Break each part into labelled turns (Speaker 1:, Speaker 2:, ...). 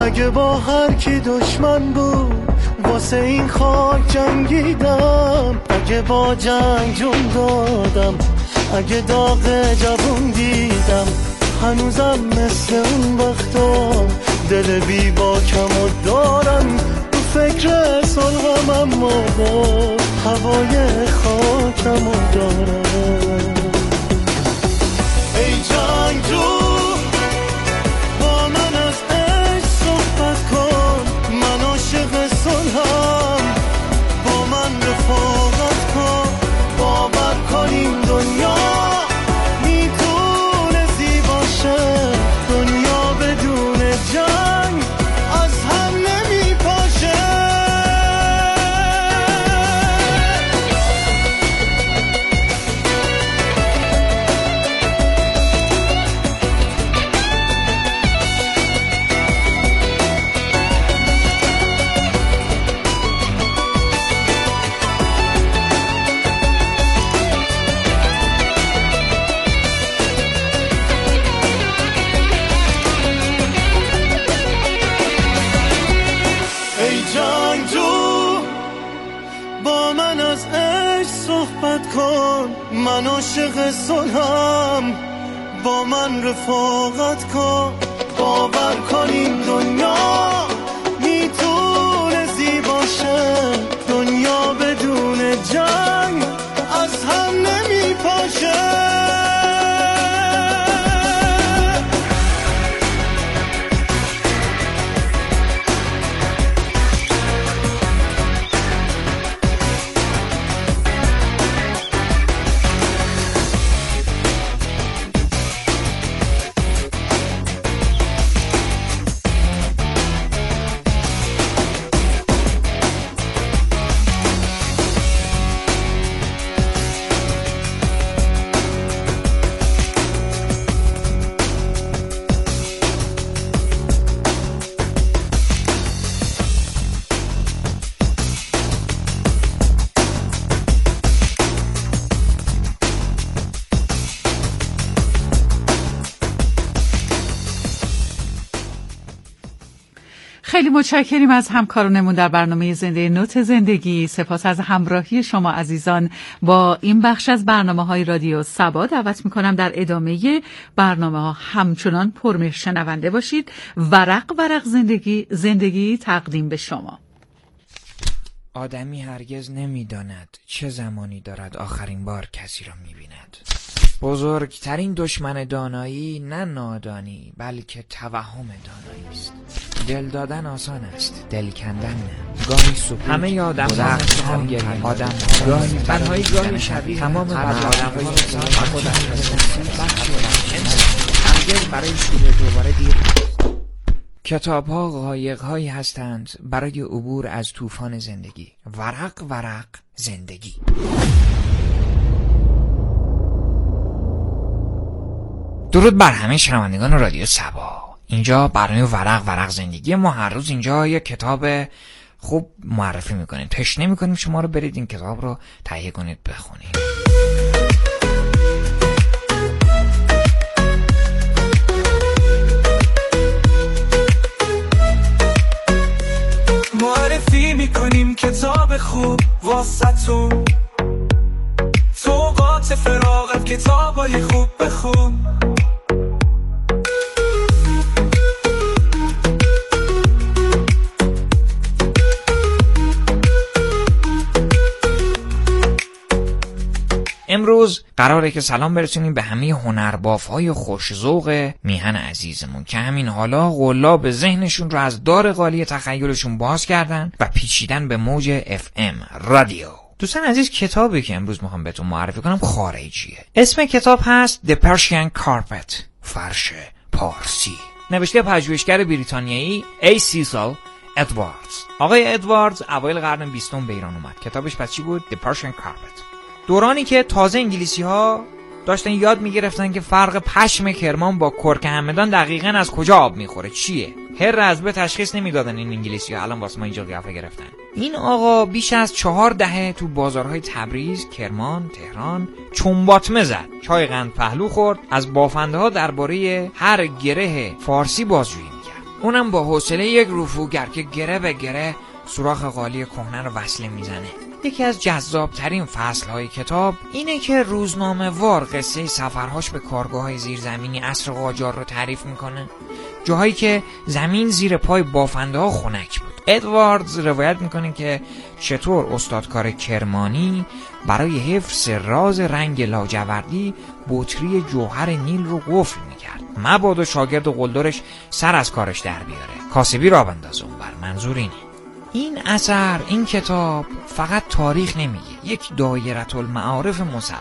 Speaker 1: اگه با هر کی دشمن بود واسه این خاک جنگیدم، اگه با جنگ جون دادم، اگه داغ جوون دیدم، هنوزم مثل اون وقتا دل بی باکمو دارم، تو فکر صلحم اما با هوای خاکمو دارم. ای جنگجو با من از عشق صحبت کن، من عاشق صلحم، با من رفاقت کن، باور کن این دنیا میتونه زیباشه، دنیا بدون جنگ از هم نمیپاشه. من عاشق صلحم، با من رفاقت کن، باور کن این دنیا میتونه زیباشه، دنیا بدون جنگ از هم نمیپاشه.
Speaker 2: خیلی متشکریم از همکارانمون در برنامه زنده نوت زندگی. سپاس از همراهی شما عزیزان با این بخش از برنامه‌های رادیو سبا. دعوت می‌کنم در ادامه برنامه‌ها همچنان پرمهر شنونده باشید. ورق ورق زندگی تقدیم به شما.
Speaker 3: آدمی هرگز نمی‌داند چه زمانی دارد آخرین بار کسی را می‌بیند. بزرگترین دشمن دانایی نه نادانی بلکه توهم دانایی است. دل دادن آسان است، دل کندن نه. گاهی سکوت همه آدم آدم گاهی تنهایی گاهی شبیه تمام آدم‌های هرگز برای شروع دوباره دیر. کتاب‌ها قایق‌هایی هستند برای عبور از طوفان زندگی. ورق ورق زندگی. درود بر همه شنوندگان رادیو سبا. اینجا برنامه ورق ورق زندگی. ما هر روز اینجا یک کتاب خوب معرفی میکنیم، تشنه میکنیم شما رو برید این کتاب رو تهیه کنید بخونید.
Speaker 4: معرفی میکنیم کتاب خوب واسطون، توقات فراغت کتابای خوب بخون.
Speaker 3: امروز قراره که سلام برسونیم به همه هنرباف‌های خوش‌ذوق میهن عزیزمون که همین حالا قلاب ذهنشون رو از دار قالی تخیلشون باز کردن و پیچیدن به موج FM رادیو. دوستان عزیز، کتابی که امروز میخوام بهتون معرفی کنم خارجیه. اسم کتاب هست The Persian Carpet، فرش پارسی، نوشته پژوهشگر بریتانیایی A. Cecil Edwards. آقای ادواردز اوایل قرن 20 به ایران اومد. کتابش پس چی بود؟ The Persian Carpet. دورانی که تازه انگلیسی‌ها داشتن یاد می‌گرفتن که فرق پشم کرمان با کرک همدان دقیقاً از کجا آب می‌خوره چیه. هر از به تشخیص نمیدادن این انگلیسی‌ها. الان واسه ما اینجا قیافه گرفتن. این آقا بیش از 4 دهه تو بازارهای تبریز، کرمان، تهران چنباتمه زد. چای قند پهلو خورد. از بافنده‌ها درباره هر گره فارسی بازجویی می‌کرد. اونم با حوصله یک رفوگر که گره به گره سوراخ قالی کهنه رو وصله میزنه. یکی از جذابترین فصلهای کتاب اینه که روزنامه وار قصه سفرهاش به کارگاه‌های زیرزمینی عصر قاجار رو تعریف میکنه، جاهایی که زمین زیر پای بافنده ها خنک بود. ادواردز روایت میکنه که چطور استادکار کرمانی برای حفظ راز رنگ لاجوردی بطری جوهر نیل رو قفل میکرد، مبادا شاگرد و قلدرش سر از کارش در بیاره، کاسبی را بندازه اونور. منظور اینه. این اثر، این کتاب فقط تاریخ نمیگه، یک دایره المعارف مصوره،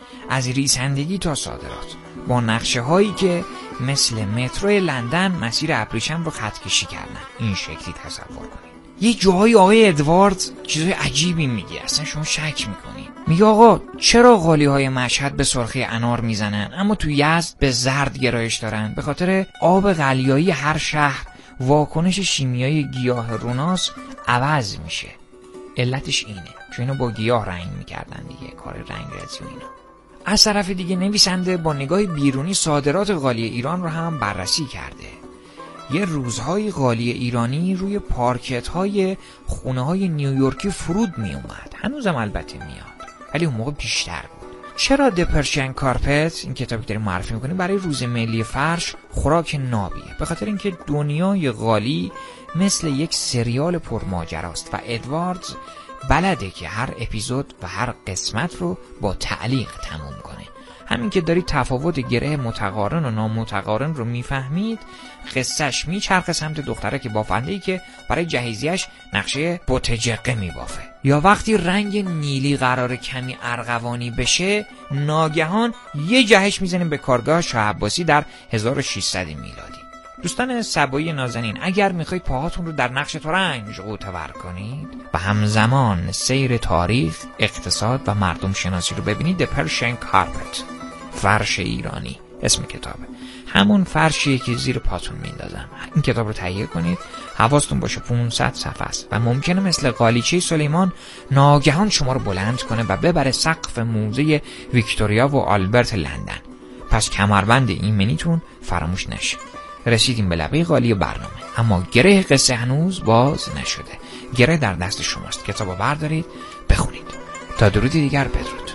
Speaker 3: از ریسندگی تا صادرات، با نقشه هایی که مثل مترو لندن مسیر ابریشم رو خط کشی کردن. این شکلی تصور کنید. یه جاهای آقای ادواردز چیزای عجیبی میگه، اصلا شما شک میکنید. میگه آقا چرا قالی های مشهد به سرخی انار میزنن اما تو یزد به زرد گرایش دارن؟ به خاطر آب قلیایی هر شهر واکنش شیمیایی گیاه روناس عوض میشه. علتش اینه چون اینو با گیاه رنگ میکردن دیگه، کار رنگرزی و اینا. از طرف دیگه نویسنده با نگاه بیرونی صادرات قالی ایران رو هم بررسی کرده. یه روزهای قالی ایرانی روی پارکت های خونه های نیویورکی فرود می اومد، هنوزم البته میاد ولی اون موقع بیشتر بود. چرا دپرشن کارپت، این کتابی که داریم معرفی میکنیم، برای روز ملی فرش خوراک نابیه؟ به خاطر اینکه دنیای قالی مثل یک سریال پرماجراست و ادواردز بلده که هر اپیزود و هر قسمت رو با تعلیق تموم کنه. همین که دارید تفاوت گره متقارن و نامتقارن رو میفهمید، قصهش میچرخه سمت دختره که بافنده‌ای که برای جهیزیش نقشه بوتجقه میبافه، یا وقتی رنگ نیلی قرار کمی ارغوانی بشه ناگهان یه جهش میزنیم به کارگاه شاه عباسی در 1600 میلادی. دوستان سبایی نازنین، اگر میخواید پاهاتون رو در نقش ترنج غوطه‌ور کنید و همزمان سیر تاریخ، اقتصاد و مردم شناسی رو ببینید، The Persian Carpet، فرش ایرانی اسم کتابه، همون فرشیه که زیر پاتون میندازم. این کتاب رو تهیه کنید، حواستون باشه 500 صفحه است و ممکنه مثل قالیچه سلیمان ناگهان شما رو بلند کنه و ببره سقف موزه ویکتوریا و آلبرت لندن. پس کمربند ایمنیتون فراموش نشه. رسیدیم به لبه قالی برنامه، اما گره قصه هنوز باز نشده. گره در دست شماست، کتابو بردارید بخونید. تا درودی دیگر، بدرود.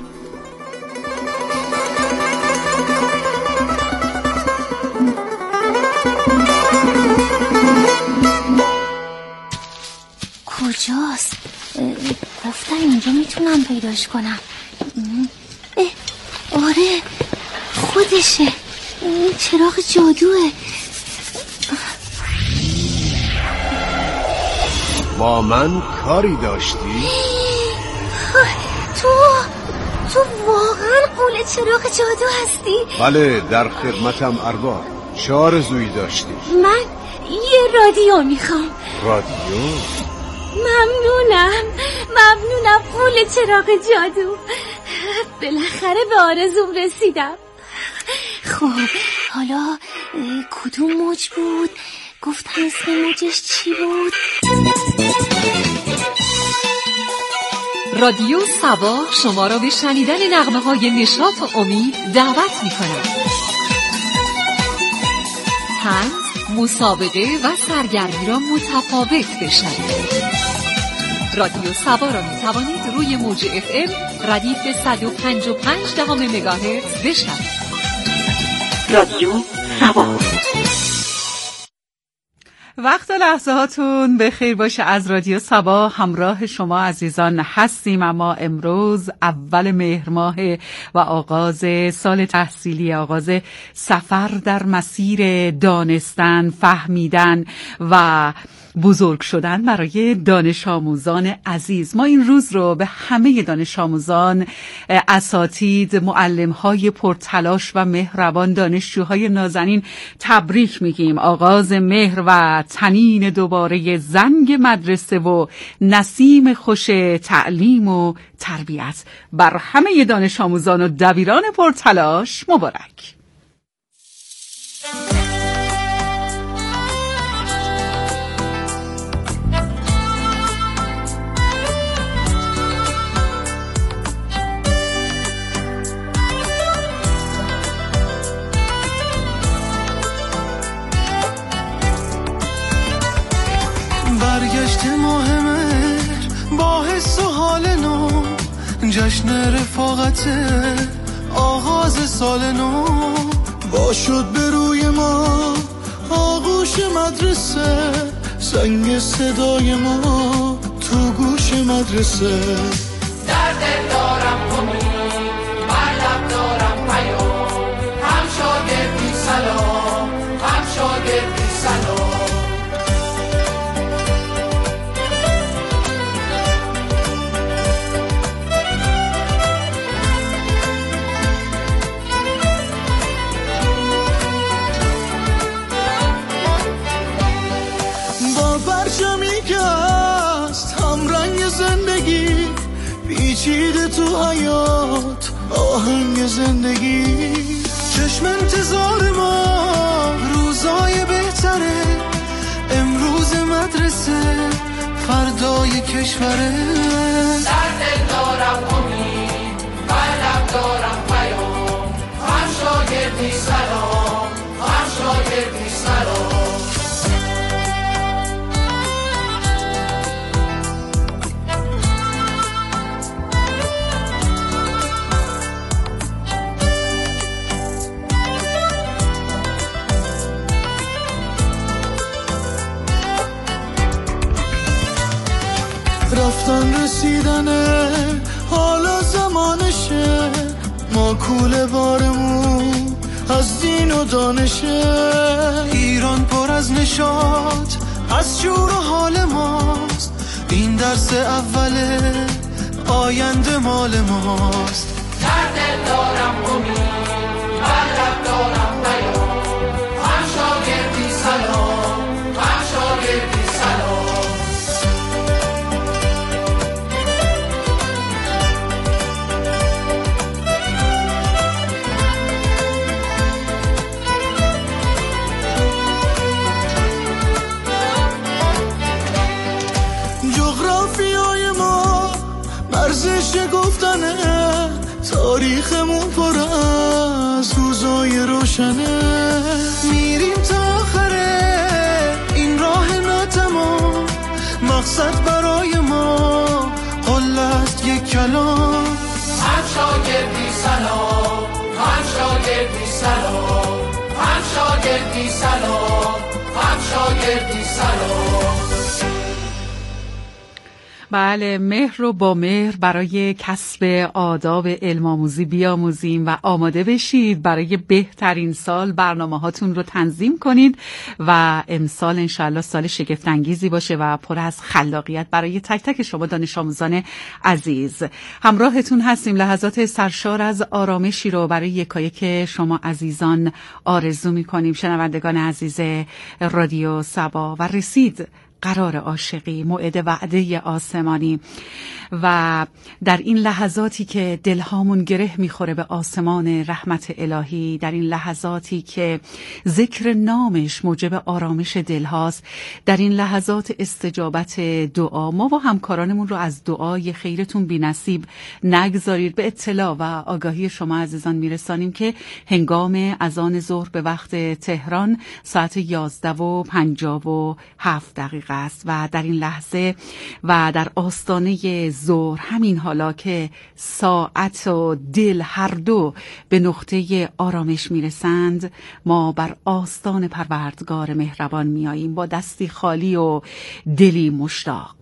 Speaker 5: کجاست؟ گفتن اینجا میتونم پیداش کنم. آره خودشه، این چراغ جادوه.
Speaker 6: با من کاری داشتی؟
Speaker 5: تو واقعا قول چراغ جادو هستی؟
Speaker 6: بله، در خدمتم ارباب. چه آرزویی داشتی؟
Speaker 5: من یه رادیو میخوام.
Speaker 6: رادیو؟
Speaker 5: ممنونم قول چراغ جادو. بالاخره به آرزوم رسیدم. خب حالا کدوم موج بود؟ گفتن اسم موجش چی بود؟
Speaker 2: رادیو سبا شما را به شنیدن نغمه‌های نشاط و امید دعوت می‌کند. طنز، مسابقه و سرگرمی را متفاوت بشنوید. رادیو سبا را می‌توانید روی موج FM ردیف 105.5 مگاهرتز بشنوید. رادیو سبا. وقت و لحظه هاتون به خیر باشه. از رادیو سبا همراه شما عزیزان هستیم، اما امروز اول مهر ماه و آغاز سال تحصیلی، آغاز سفر در مسیر دانستن، فهمیدن و بزرگ شدن برای دانش آموزان عزیز. ما این روز رو به همه دانش آموزان، اساتید، معلم‌های پرتلاش و مهربان، دانشجوهای نازنین تبریک میگیم. آغاز مهر و تنین دوباره زنگ مدرسه و نسیم خوش تعلیم و تربیت بر همه دانش آموزان و دبیران پرتلاش مبارک.
Speaker 1: برگشت ماه مهر با حس و حال نو، جشن رفاقت آغاز سال نو. با شد به روی ما آغوش مدرسه، سنگ صدای ما تو گوش مدرسه.
Speaker 7: در دل دارم امید، بر لب دارم پیام، هم شاگردی سلام، هم شاگردی سلام. پیچیده تو حیات آهنگ زندگی، چشم انتظار ما روزای بهتره، امروز مدرسه فردای کشوره. در دل دارم امید، بر لب دارم پیام، هم شاگردی سلام، هم شاگردی سلام.
Speaker 1: رفتن رسیدنه حالا زمانشه، ما کوله بارمون از دین و دانشه. ایران پر از نشاط از شور و حال ماست، این درس اوله آینده مال ماست.
Speaker 7: در دل دارم امید، بر لب دارم پیام، هم شاگردی سلام، هم شاگردی سلام.
Speaker 1: ارزش گفتنه، تاریخمون پر از روزای روشنه. میریم تا آخره این راه ناتمام، مقصد برای ما قله است یک کلام.
Speaker 7: هم شاگردی سلام، هم شاگردی سلام، هم شاگردی سلام، هم شاگردی سلام.
Speaker 2: بله، مهر رو با مهر برای کسب آداب علم آموزی بیاموزیم و آماده بشید برای بهترین سال. برنامه هاتون رو تنظیم کنید و امسال انشاءالله سال شگفت انگیزی باشه و پر از خلاقیت برای تک تک شما دانش آموزان عزیز. همراهتون هستیم. لحظات سرشار از آرامشی رو برای یکایک شما عزیزان آرزو می‌کنیم. شنوندگان عزیز رادیو صبا، و رسید قرار عاشقی، موعد وعده آسمانی، و در این لحظاتی که دلهامون گره میخوره به آسمان رحمت الهی، در این لحظاتی که ذکر نامش موجب آرامش دل هاست، در این لحظات استجابت دعا، ما و همکارانمون رو از دعای خیرتون بی نصیب نگذارید. به اطلاع و آگاهی شما عزیزان میرسانیم که هنگام اذان ظهر به وقت تهران ساعت 11:57 است و در این لحظه و در آستانه ظهر، همین حالا که ساعت و دل هر دو به نقطه آرامش میرسند، ما بر آستان پروردگار مهربان میاییم با دستی خالی و دلی مشتاق.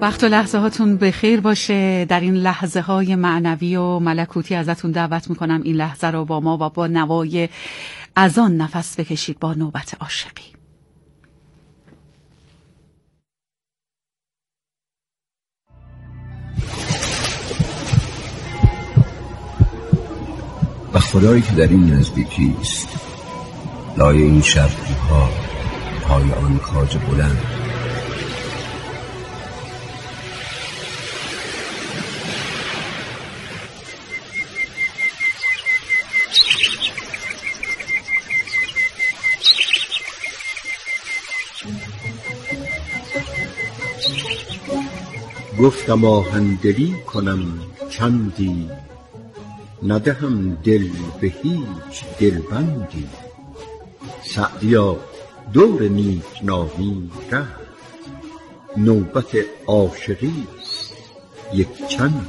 Speaker 2: وقت و لحظه هاتون بخیر باشه. در این لحظه های معنوی و ملکوتی ازتون دعوت میکنم این لحظه رو با ما و با نوای اذان نفس بکشید با نوبت عاشقی.
Speaker 6: و خدایی که در این نزدیکی است، لای این شرقی ها، پای آن کاج بلند، گفتم آهندلی کنم چندی، ندهم دل به هیچ دلبندی. سعدیا دور نیک نامی رفت، نوبت عاشقی است یک چندی.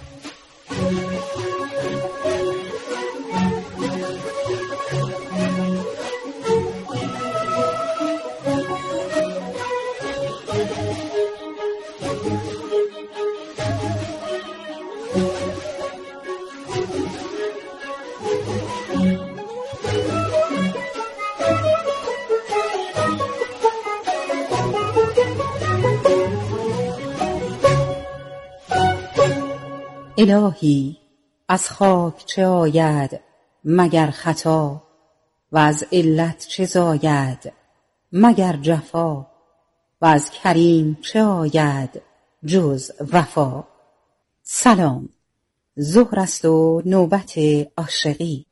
Speaker 8: الهی از خاک چه آید مگر خطا، و از علت چه زاید مگر جفا، و از کریم چه آید جز وفا. سلام، ظهر است و نوبت عاشقی.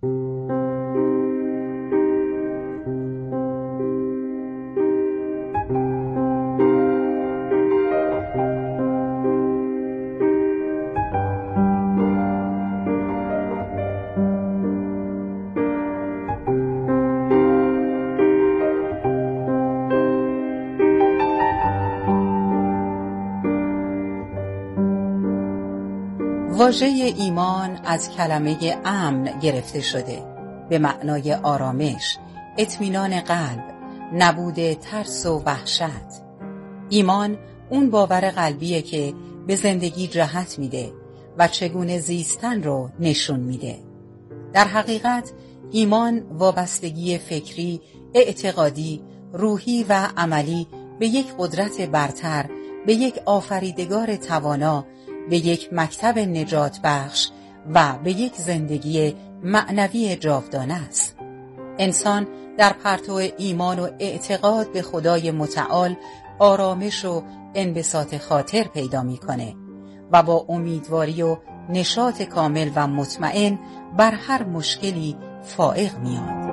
Speaker 8: واژه ایمان از کلمه امن گرفته شده، به معنای آرامش، اطمینان قلب، نبود ترس و وحشت. ایمان اون باور قلبیه که به زندگی جهت میده و چگونه زیستن رو نشون میده. در حقیقت ایمان وابستگی فکری، اعتقادی، روحی و عملی به یک قدرت برتر، به یک آفریدگار توانا، به یک مکتب نجات بخش و به یک زندگی معنوی جاودانه است. انسان در پرتو ایمان و اعتقاد به خدای متعال آرامش و انبساط خاطر پیدا می‌کنه و با امیدواری و نشاط کامل و مطمئن بر هر مشکلی فائق میاد.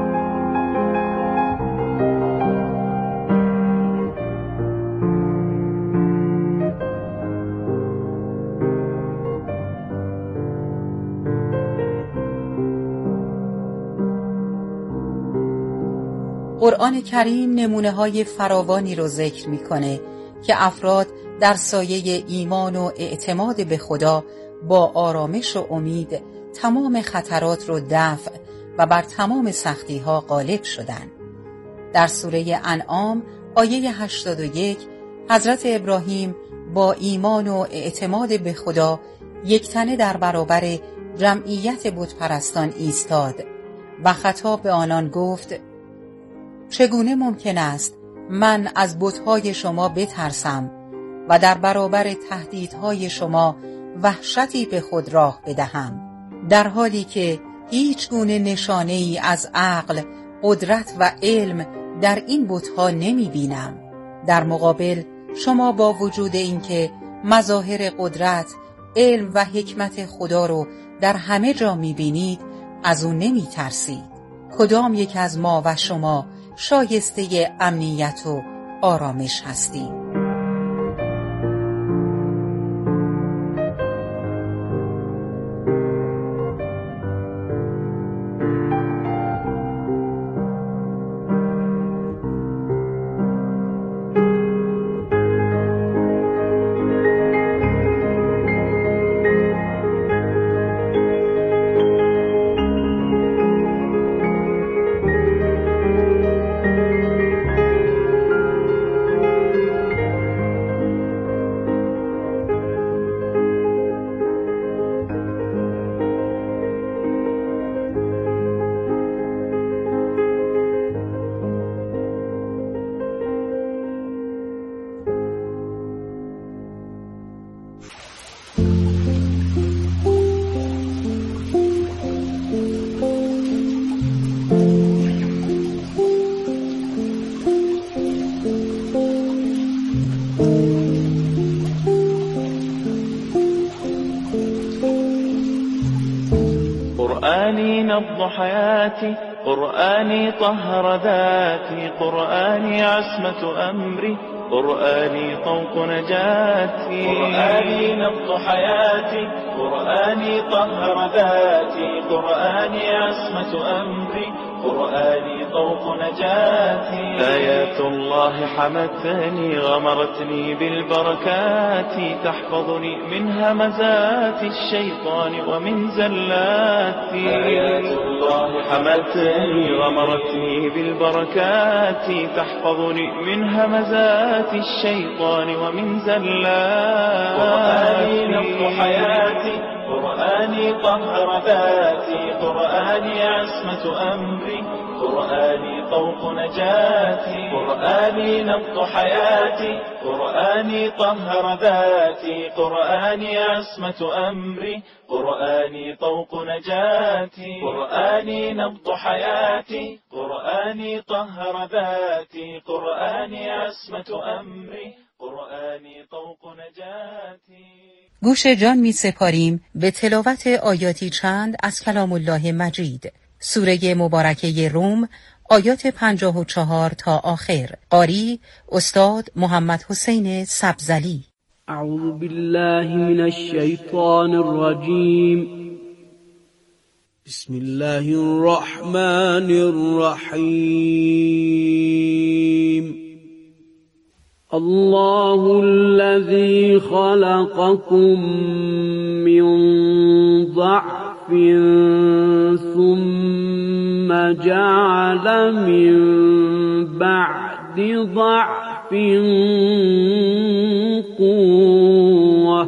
Speaker 8: قرآن کریم نمونه‌های فراوانی رو ذکر می‌کنه که افراد در سایه ایمان و اعتماد به خدا با آرامش و امید تمام خطرات رو دفع و بر تمام سختی‌ها غالب شدن. در سوره انعام آیه 81 حضرت ابراهیم با ایمان و اعتماد به خدا یکتنه در برابر جمعیت بتپرستان ایستاد و خطاب به آنان گفت: چگونه ممکن است من از بت‌های شما بترسم و در برابر تهدیدهای شما وحشتی به خود راه بدهم، در حالی که هیچ گونه نشانه‌ای از عقل، قدرت و علم در این بت‌ها نمی‌بینم. در مقابل شما با وجود اینکه مظاهر قدرت، علم و حکمت خدا رو در همه جا می‌بینید، از اون نمی‌ترسید. کدام یک از ما و شما شایسته امنیت و آرامش هستیم؟
Speaker 1: نبض حياتي قرآني طهر ذاتي قرآني عصمة أمري قرآني طوق نجاتي قرآني نبض حياتي قرآني طهر ذاتي قرآني عصمة أمري قرآني طوق نجاتي آيات الله حمتني غمرتني بالبركات تحفظني من همزات الشيطان ومن زلاتي آيات الله حمتني غمرتني بالبركات تحفظني من همزات الشيطان ومن زلاتي قرآني نبض حياتي قرآني طهر ذاتي قرآني عصمة أمري قرآني طوق نجاتي قرآني نبض حياتي قرآني طهر ذاتي قرآني عصمة أمري قرآني طوق نجاتي قرآني نبض حياتي قرآني طهر ذاتي قرآني عصمة أمري قرآنی طوق نجاتی.
Speaker 8: گوش جان می سپاریم به تلاوت آیاتی چند از کلام الله مجید، سوره مبارکه روم، آیات 54 تا آخر. قاری استاد محمد حسین سبزلی.
Speaker 9: اعوذ بالله من الشیطان الرجیم. بسم الله الرحمن الرحیم. الله الذي خلقكم من ضعف ثم جعل من بعد ضعف قوة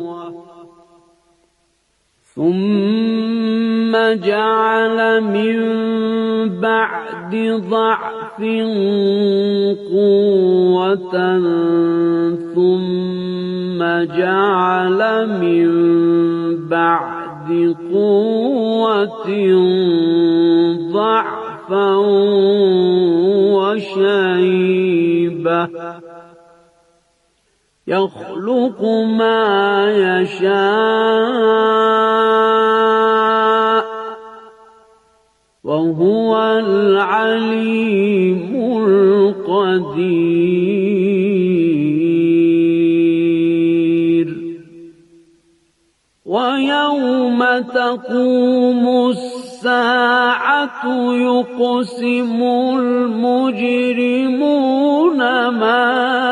Speaker 9: ثم جعل من بعد ضعف قوة ثم جعل من بعد قوة ضعفا وشيبة يخلق ما يشاء وهو العليم القدير. ويوم تقوم الساعة يقسم المجرمون ما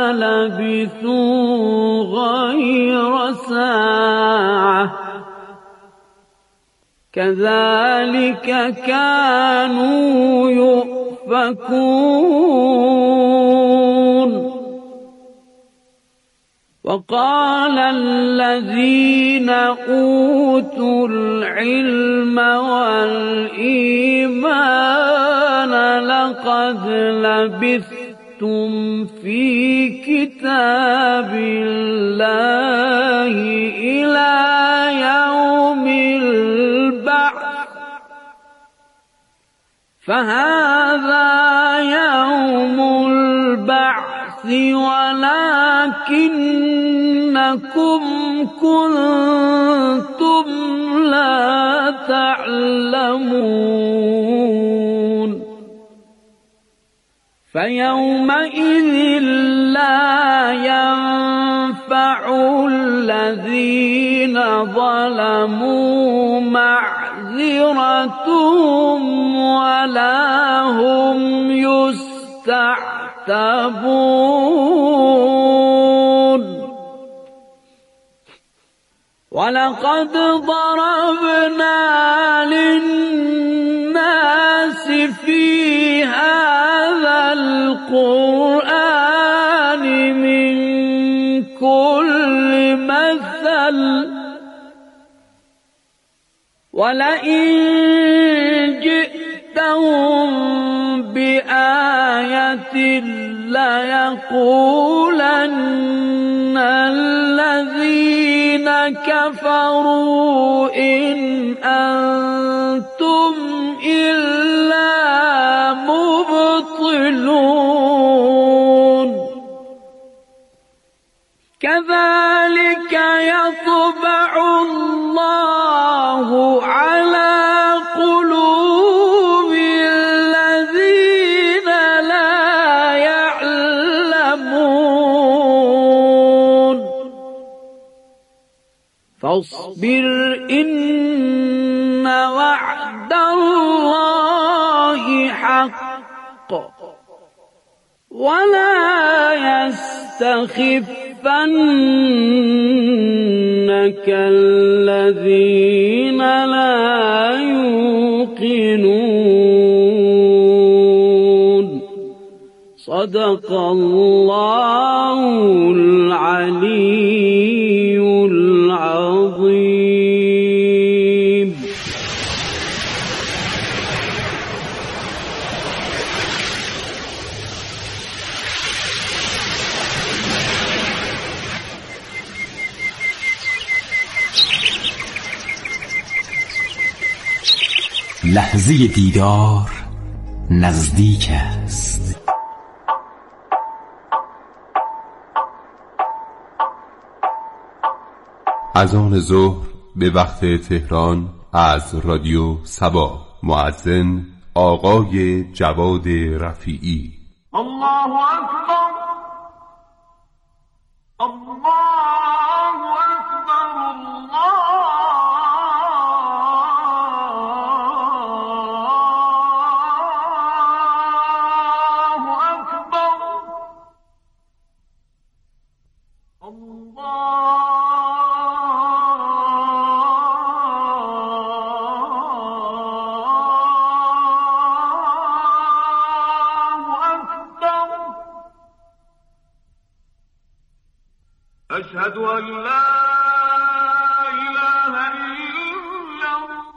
Speaker 9: لبثوا غير ساعة كذلك كانوا يؤفكون. وقال الذين أوتوا العلم والإيمان لقد لبثتم في كتاب الله إلى يوم البعث فهذا يوم البعث ولكنكم كنتم لا تعلمون. فيومئذ لا ينفع الذين ظلموا معذرتهم ولا هم يستعتبون. ولقد ضربنا للناس في هذا القرآن من كل مثل ولئن جئتهم بآية ليقولن الذين كفروا إن أنتم إلا مبطلون. كذلك يطبع الله على قلوب فاصبر إن وعد الله حق ولا يستخفنك الذين لا يوقنون صدق الله العلي العظيم.
Speaker 10: لحظه دیدار نزدیک است.
Speaker 11: اذان ظهر به وقت تهران از رادیو صبا. مؤذن آقای جواد رفیعی.
Speaker 7: الله اکبر، الله اکبر، الله أشهد أن لا إله إلا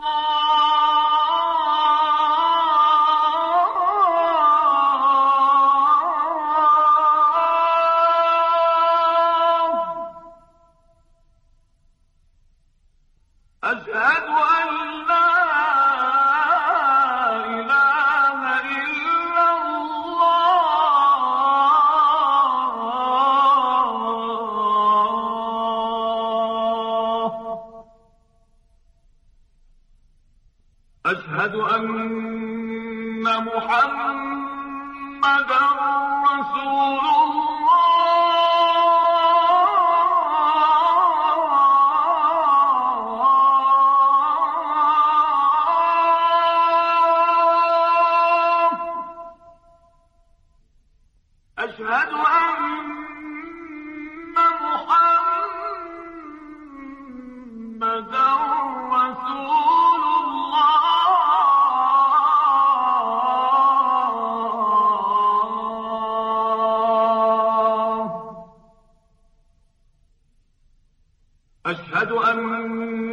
Speaker 7: الله، أشهد أن لا إله إلا أشهد أن محمدًا رسول الله، أشهد أن محمدًا رسول أشهد أن